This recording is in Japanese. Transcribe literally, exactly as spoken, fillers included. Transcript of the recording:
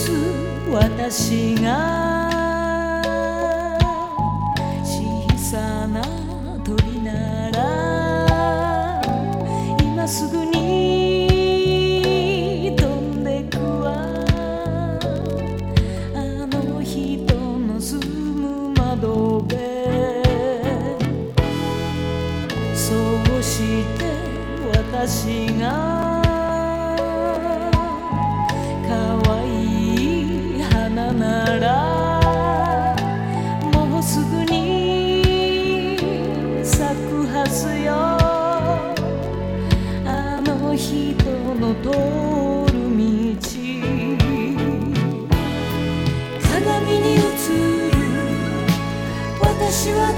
つ私が小さな鳥なら今すぐに飛んでくわ。あの人の住む窓辺、そうして私が可愛い花ならもうすぐに咲くはずよ。あの人の通る道、鏡に映る私は